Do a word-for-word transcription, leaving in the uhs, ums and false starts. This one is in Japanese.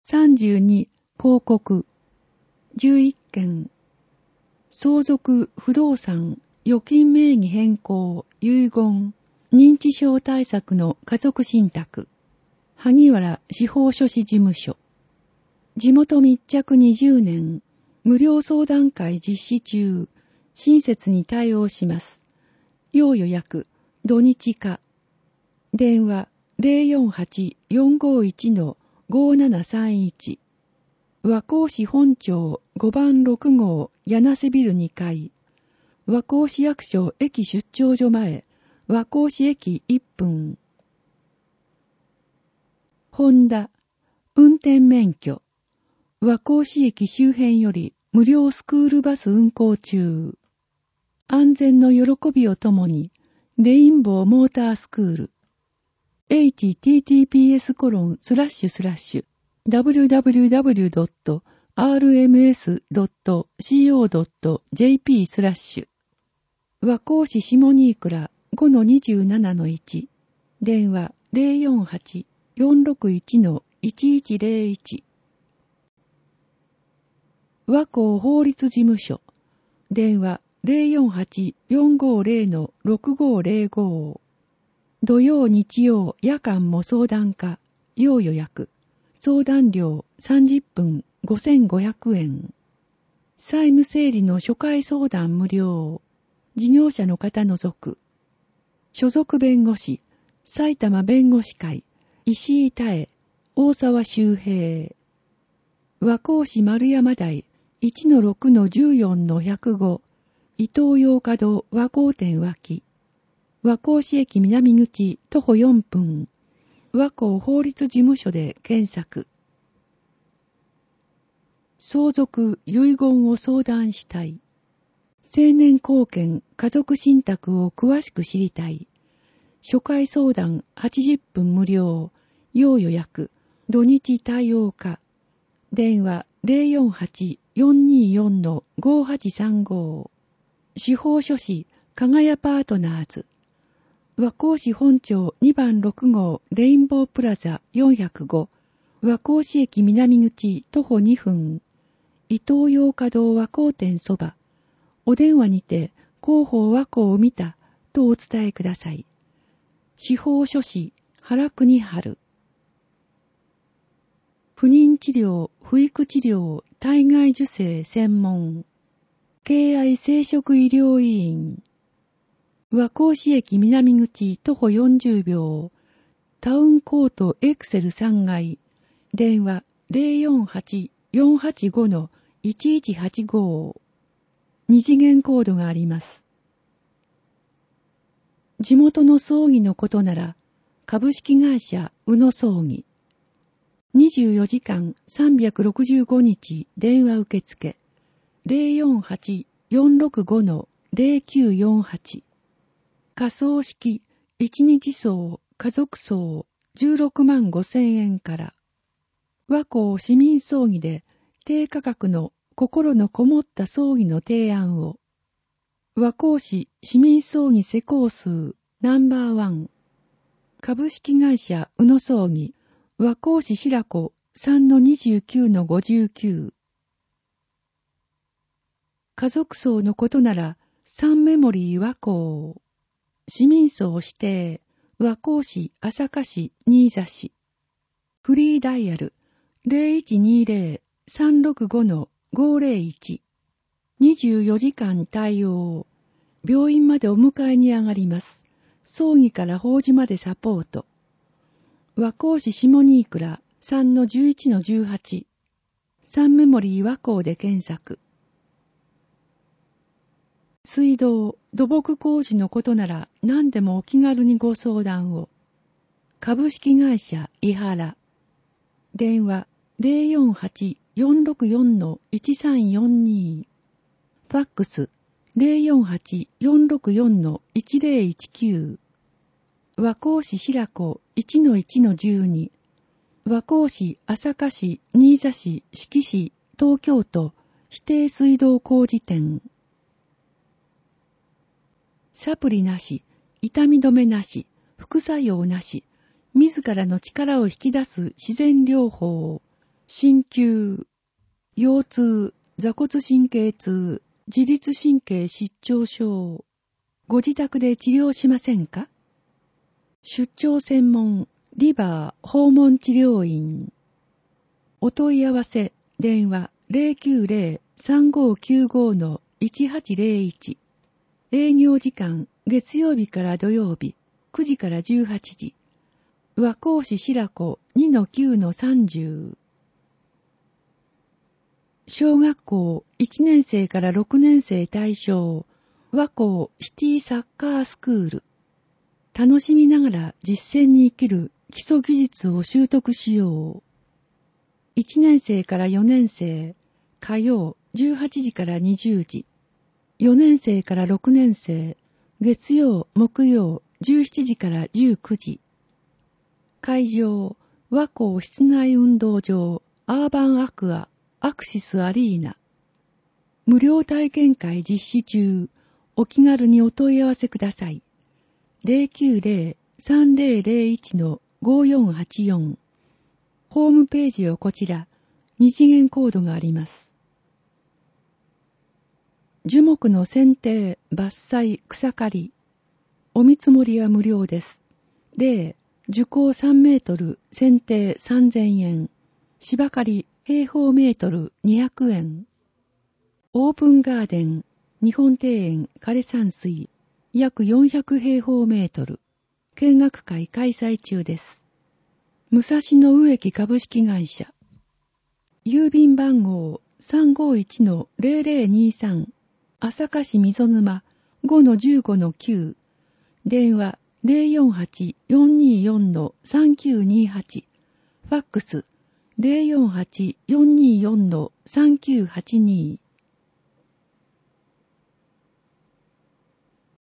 さんじゅうに広告。じゅういっけん。相続不動産預金名義変更遺言認知症対策の家族信託。萩原司法書士事務所。地元密着にじゅうねん。無料相談会実施中。親切に対応します。要予約。土日か。電話 ゼロよんはち よんごいち ごななさんいち。和光市本町ごばんろくごう柳瀬ビルにかい。和光市役所駅出張所前。和光市駅いっぷん。ホンダ。運転免許。和光市駅周辺より無料スクールバス運行中。安全の喜びをともに、レインボーモータースクール。エイチティーティーピーエスコロンスラッシュスラッシュダブリューダブリューダブリュードットアールエムエスドットシーオードットジェーピー スラッシュ。和光市下新倉 ごのにじゅうななのいち。電話 ゼロよんはち よんろくいち いちいちゼロいち。和光法律事務所。電話 ゼロよんはち よんごゼロ ろくごゼロご。土曜日曜夜間も相談可。要予約。相談料さんじゅっぷんごせんごひゃくえん。債務整理の初回相談無料。事業者の方除く。所属弁護士、埼玉弁護士会、石井多江、大沢周平。和光市丸山台 いちのろくのじゅうよんのひゃくご。伊東洋華堂和光店脇。和光市駅南口徒歩よんぷん。和光法律事務所で検索。相続遺言を相談したい。成年後見家族信託を詳しく知りたい。初回相談はちじゅっぷん無料。要予約。土日対応可。電話 ゼロよんはち よんによん ごはちさんご。司法書士かがやパートナーズ。和光市本町にばんろくごうレインボープラザよんひゃくご。和光市駅南口徒歩にふん。伊東洋華堂和光店そば。お電話にて広報和光を見たとお伝えください。司法書士原国春。不妊治療、不育治療、体外受精専門。敬愛生殖医療委員。和光市駅南口徒歩よんじゅうびょう。タウンコートエクセルさんがい。電話 ゼロよんはち よんはちご いちいちはちご。二次元コードがあります。地元の葬儀のことなら、株式会社宇野葬儀。にじゅうよじかんさんびゃくろくじゅうごにち電話受付。ゼロよんはち よんろくご ゼロきゅうよんはち。仮葬式、一日葬、家族葬、じゅうろくまんごせんえんから。和光市民葬儀で低価格の心のこもった葬儀の提案を。和光市市民葬儀施工数ナンバーワン。株式会社宇野葬儀、和光市白子 さんのにじゅうきゅうのごじゅうきゅう。家族葬のことなら、サンメモリー和光。市民葬指定、和光市、朝霞市、新座市。フリーダイヤル、ゼロいちにゼロ さんろくご ごゼロいち。にじゅうよじかん対応。病院までお迎えに上がります。葬儀から法事までサポート。和光市下新倉 さんのじゅういちのじゅうはち。サンメモリー和光で検索。水道、土木工事のことなら何でもお気軽にご相談を。株式会社伊原。電話 ゼロよんはち よんろくよん いちさんよんに。ファックス ゼロよんはち よんろくよん いちゼロいちきゅう。和光市白子 いちのいちのじゅうに。和光市朝霞市、新座市、志木市、東京都指定水道工事店。サプリなし、痛み止めなし、副作用なし、自らの力を引き出す自然療法。 鍼灸、腰痛、座骨神経痛、自律神経失調症。ご自宅で治療しませんか？出張専門、リバー訪問治療院。お問い合わせ、電話 ゼロきゅうゼロ さんごきゅうご いちはちゼロいち。営業時間、月曜日から土曜日、くじからじゅうはちじ。和光市白子 にのきゅうのさんじゅう。小学校いちねん生からろくねん生対象、和光シティサッカースクール。楽しみながら実践に生きる基礎技術を習得しよう。いちねん生からよねん生、火曜じゅうはちじからにじゅうじ。よねん生からろくねん生、月曜、木曜じゅうしちじからじゅうくじ。会場、和光室内運動場、アーバンアクア、アクシスアリーナ。無料体験会実施中。お気軽にお問い合わせください。ゼロきゅうゼロ さんゼロゼロいち ごよんはちよん。ホームページをこちら、二次元コードがあります。樹木の剪定、伐採、草刈り。お見積もりは無料です。ゼロ、樹高さんメートル、剪定さんぜんえん。芝刈り、平方メートルにひゃくえん。オープンガーデン、日本庭園枯山水、約よんひゃく平方メートル。見学会開催中です。武蔵野植木株式会社。郵便番号 さんごいちのゼロゼロにさん。朝霞市溝沼 ごのじゅうごのきゅう。電話 ゼロよんはち よんによん さんきゅうにはち。ファックスゼロよんはち よんによん さんきゅうはちに。